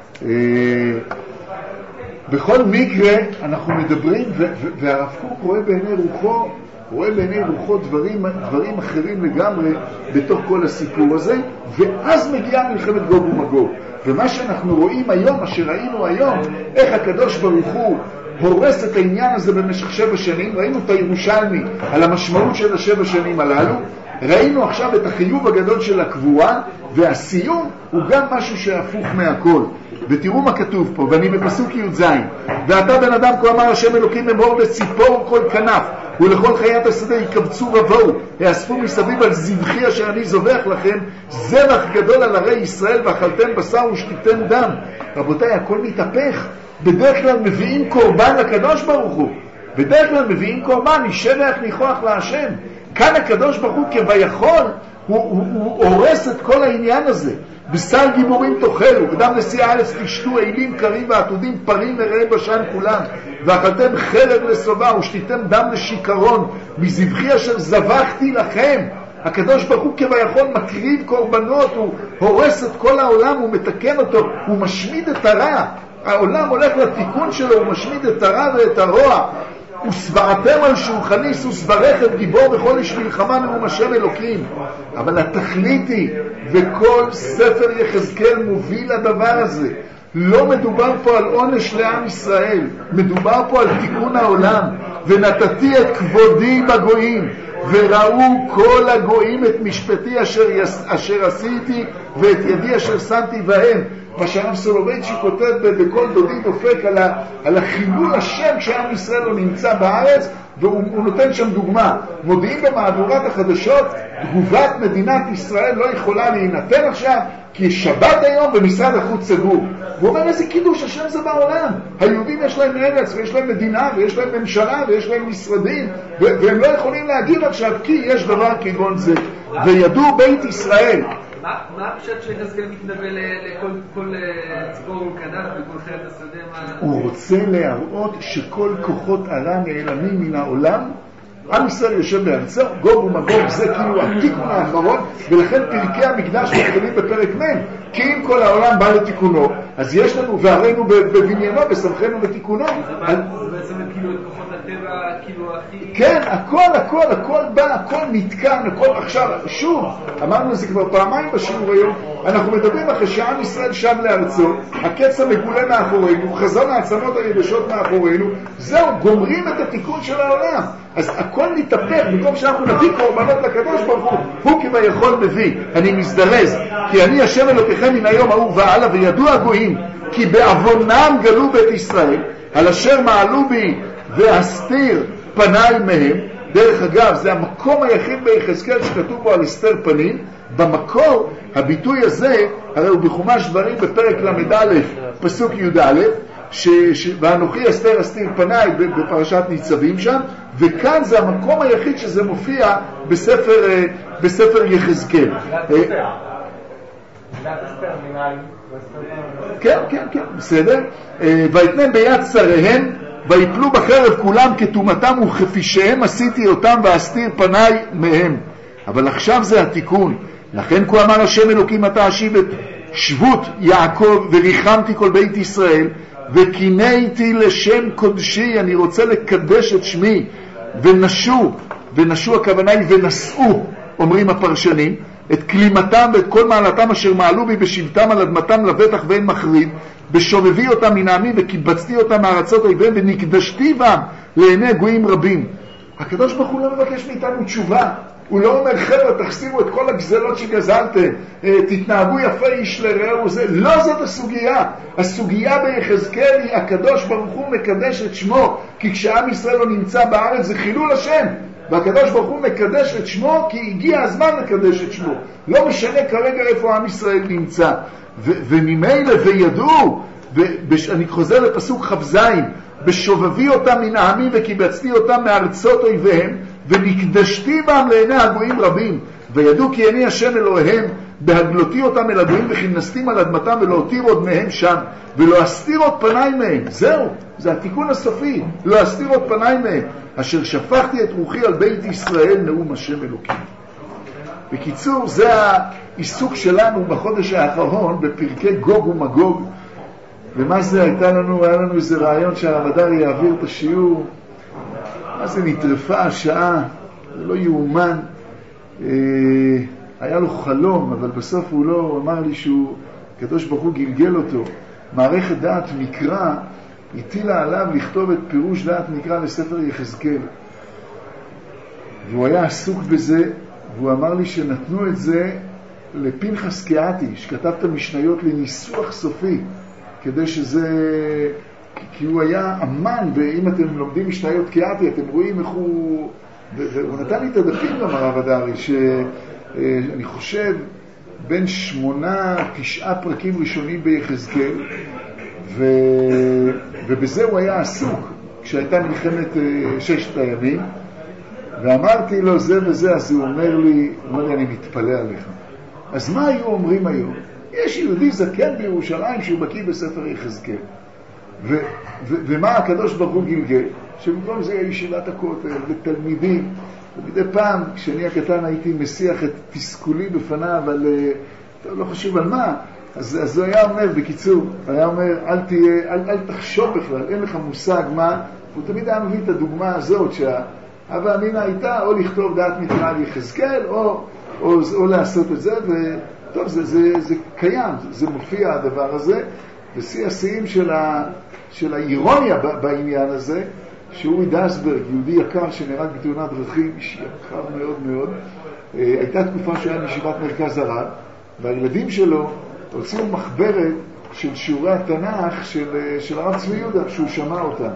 בכל מקרה אנחנו מדברים, והרב קוק רואה בעיני רוחו, רואה בעיני רוחו דברים, דברים אחרים לגמרי בתוך כל הסיפור הזה, ואז מגיעה מלחמת גוג ומגוג. ומה שאנחנו רואים היום, מה שראינו היום, איך הקדוש ברוך הוא הורס את העניין הזה במשך שבע שנים, ראינו את הירושלמי על המשמעות של השבע שנים הללו, ראינו עכשיו את החיוב הגדול של הקבורה, והסיום הוא גם משהו שהפוך מהכל. ותראו מה כתוב פה, ואני בפסוק י' ז', ואתה בן אדם כה אמר השם אלוקים אמור לציפור כל כנף, ולכל חיית השדה יקבצו ובואו, יאספו מסביב על זבחי אשר אני זובח לכם, זבח גדול על ערי ישראל, ואכלתם בשר ושתיתם דם. רבותיי, הכל מתהפך. בדרך כלל מביאים קורבן לקדוש ברוך הוא, בדרך כלל מביאים קורבן, ישבח ניחוח להשם. כאן הקדוש ברוך הוא כביכול, הוא, הוא, הוא הורס את כל העניין הזה. בשר גיבורים תאכלו, ודם נשיא הארץ תשתו, אילים קרים ועתודים פרים ורעי בשן כולם, ואכלתם חרב לסובה ושתיתם דם לשיקרון, מזבחי אשר זבחתי לכם. הקדוש ברוך הוא כביכול מקריב קורבנות, הוא הורס את כל העולם, הוא מתקן אותו, הוא משמיד את הרע. העולם הולך לתיקון שלו, הוא משמיד את הרע ואת הרוע. וסברתם על שולחני סוס ברכב גיבור בכל איש מלחמה נאום השם אלוקים. אבל התכלית היא, וכל ספר יחזקאל מוביל לדבר הזה, לא מדובר פה על עונש לעם ישראל, מדובר פה על תיקון העולם. ונתתי את כבודי בגויים, וראו כל הגויים את משפטי אשר, יס, אשר עשיתי, ואת ידי אשר שמתי בהם. מה שהרב סולובייצ'יק כותב בכל דודי דופק על, ה, על החילול השם כשעם ישראל לא נמצא בארץ, והוא נותן שם דוגמה. מודיעים במהדורת החדשות, תגובת מדינת ישראל לא יכולה להינתן עכשיו, כי שבת היום במשרד החוץ סגור. הוא אומר, איזה קידוש השם זה בעולם. היהודים יש להם ארץ, ויש להם מדינה, ויש להם ממשלה, ויש להם משרדים, והם לא יכולים להגיד עכשיו, כי יש דבר כגון זה. וידעו בית ישראל. מה הפשט שיחזקאל מתנבא לכל ציפור כנף וכל חיית השדה? הוא רוצה להראות שכל כוחות הרע נעלמים מן העולם, עם ישראל יושב בארצו, גוג ומגוג, זה כאילו התיקון האחרון, ולכן פרקי המקדש מתחילים בפרק מ', כי אם כל העולם בא לתיקונו, אז יש לנו, והראינו בבניינו, בסמכנו בתיקונו. זה בעצם כאילו את כוחות הטבע כאילו הכי... כן, הכל, הכל, הכל בא, הכל נתקן, הכל עכשיו, שוב, אמרנו את זה כבר פעמיים בשיעור היום, אנחנו מדברים אחרי שעם ישראל שב לארצו, הקץ המגולה מאחורינו, חזון העצמות היבשות מאחורינו, זהו, גומרים את התיקון של העולם. אז הכל מתהפך, במקום שאנחנו נביא קורבנות לקדוש ברוך הוא, הוא כביכול מביא, אני מזדרז, כי אני השם אלוקיכם מן היום ההוא והלאה, וידעו הגויים, כי בעוונם גלו בית ישראל, על אשר מעלו בי והסתיר פניי מהם. דרך אגב, זה המקום היחיד ביחזקאל שכתוב בו על הסתר פנים. במקור, הביטוי הזה, הרי הוא בחומש דברים בפרק למד א', פסוק י' א', ש... ש... ואנוכי אסתר אסתיר פניי בפרשת ניצבים שם, וכאן זה המקום היחיד שזה מופיע בספר, בספר יחזקאל. כן, כן, כן, בסדר. ויתנם ביד שריהם, ויפלו בחרב כולם כתומתם וכפישיהם עשיתי אותם ואסתיר פניי מהם. אבל עכשיו זה התיקון. לכן כה אמר השם אלוקים אתה אשיב את שבות יעקב וריחמתי כל בית ישראל וקינאתי לשם קודשי, אני רוצה לקדש את שמי. ונשו, ונשו הכוונה היא ונשאו, אומרים הפרשנים, את כלימתם ואת כל מעלתם אשר מעלו בי בשבתם על אדמתם לבטח ואין מחריד, בשובבי אותם מן העמים וקיבצתי אותם מארצות אויביהם ונקדשתי בם לעיני גויים רבים. הקדוש ברוך הוא לא מבקש מאיתנו תשובה, הוא לא אומר חבר'ה תחסירו את כל הגזלות שגזלתם, תתנהגו יפה איש לרעהו, זה לא זאת הסוגיה. הסוגיה ביחזקאל היא הקדוש ברוך הוא מקדש את שמו, כי כשעם ישראל לא נמצא בארץ זה חילול השם, והקדוש ברוך הוא מקדש את שמו כי הגיע הזמן לקדש את שמו, לא משנה כרגע איפה עם ישראל נמצא. ו- וממילא וידעו, ו- אני חוזר לפסוק חבזיים, בשובבי אותם מן העמים וקיבצתי אותם מארצות אויביהם ונקדשתי בם לעיני הגויים רבים, וידעו כי אני השם אלוהיהם בהגלותי אותם אל הגויים וכנסתים על אדמתם ולא אותיר עוד מהם שם ולא אסתיר עוד פניי מהם. זהו, זה התיקון הסופי, לא אסתיר עוד פניי מהם, אשר שפכתי את רוחי על בית ישראל נאום השם אלוקים. בקיצור, זה העיסוק שלנו בחודש האחרון בפרקי גוג ומגוג. ומה זה הייתה לנו? היה לנו איזה רעיון שהרב אדרי יעביר את השיעור. מה זה נטרפה השעה? זה לא יאומן. אה, היה לו חלום, אבל בסוף הוא לא, הוא אמר לי שהוא, הקדוש ברוך הוא גלגל אותו. מערכת דעת מקרא הטילה עליו לכתוב את פירוש דעת מקרא לספר יחזקאל. והוא היה עסוק בזה, והוא אמר לי שנתנו את זה לפנחס קהתי, שכתב את המשניות לניסוח סופי, כדי שזה, כי הוא היה אמן, ואם אתם לומדים משניות קהתי, אתם רואים איך הוא, והוא נתן לי את הדפים גם הרב אדרי, שאני חושב בין שמונה, תשעה פרקים ראשונים ביחזקאל, ו... ובזה הוא היה עסוק, כשהייתה מלחמת ששת הימים, ואמרתי לו זה וזה, אז הוא אומר לי, אומר לי, אני מתפלא עליך. אז מה היו אומרים היום? יש יהודי זקן בירושלים שהוא בקיא בספר יחזקאל. ו- ו- ומה הקדוש ברוך הוא גלגל? שבמקום זה ישיבת הכותל ותלמידים. ומדי פעם, כשאני הקטן הייתי מסיח את תסכולי בפניו, אבל לא חשוב על מה, אז, אז הוא היה אומר, בקיצור, היה אומר, אל, תהיה, אל, אל תחשוב בכלל, אין לך מושג מה, הוא תמיד היה מביא את הדוגמה הזאת, שהאבא אמינה הייתה או לכתוב דעת מקרא על יחזקאל, או, או, או לעשות את זה, וטוב, זה, זה, זה קיים, זה מופיע הדבר הזה, ושיא השיאים של, ה, של האירוניה בעניין הזה, שאורי דסברג, יהודי יקר שנהרג בתאונת דרכים, איש יקר מאוד מאוד, הייתה תקופה שהיה מישיבת מרכז הרב, והילדים שלו הוציאו מחברת של שיעורי התנ"ך של, של הרב צבי יהודה, שהוא שמע אותם.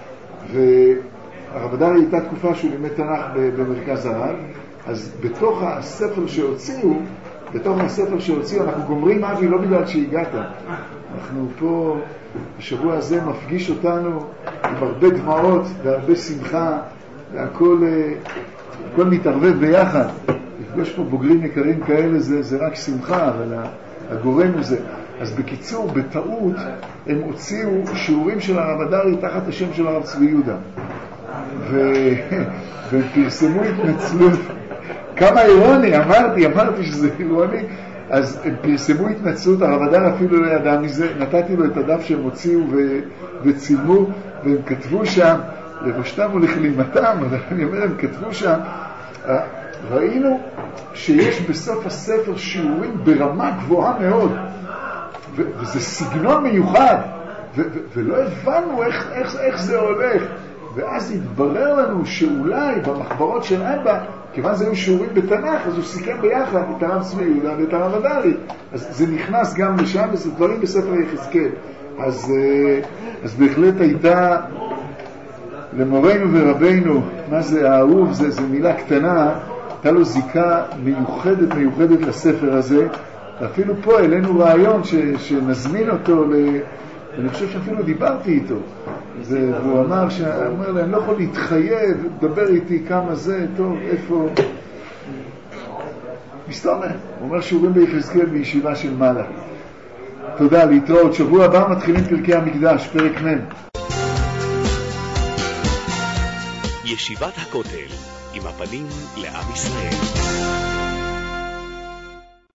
והרב אדרי הייתה תקופה שהוא לימד תנ"ך במרכז הרב, אז בתוך הספר שהוציאו, בתוך הספר שהוציאו, אנחנו גומרים אבי לא בגלל שהגעת. אנחנו פה, השבוע הזה מפגיש אותנו עם הרבה דמעות והרבה שמחה, והכל הכל מתערבב ביחד. לפגוש פה בוגרים יקרים כאלה זה, זה רק שמחה, אבל הגורם הוא זה. אז בקיצור, בטעות, הם הוציאו שיעורים של הרב אדרי תחת השם של הרב צבי יהודה. ו... והם פרסמו התנצלות. כמה אירוני, אמרתי, אמרתי שזה אירוני. אז הם פרסמו התנצלות, הרב אדרי אפילו לא ידע מזה, נתתי לו את הדף שהם הוציאו ו... וצילמו, והם כתבו שם, לבושתם ולכלימתם, אני אומר, הם כתבו שם, ראינו שיש בסוף הספר שיעורים ברמה גבוהה מאוד, וזה סגנון מיוחד, ולא הבנו איך, איך, איך זה הולך, ואז התברר לנו שאולי במחברות של אבא, כיוון זה היו שיעורים בתנ"ך, אז הוא סיכם ביחד את הרב צבי יהודה ואת הרב הדלי, אז זה נכנס גם לשם, וזה דברים בספר יחזקאל. אז, אז בהחלט הייתה למורנו ורבינו, מה זה האהוב, זה, זה מילה קטנה, הייתה לו זיקה מיוחדת מיוחדת לספר הזה, ואפילו פה אלינו רעיון ש, שנזמין אותו, ל, אני חושב שאפילו דיברתי איתו, זה, והוא אמר, שאומר לי, אני לא יכול להתחייב, דבר איתי כמה זה, טוב, איפה, מסתומם, הוא אומר שיעורים ביחזקאל בישיבה של מעלה. תודה, להתראות. שבוע הבא מתחילים פרקי המקדש, פרק מ'. ישיבת הכותל, עם הפנים לעם ישראל.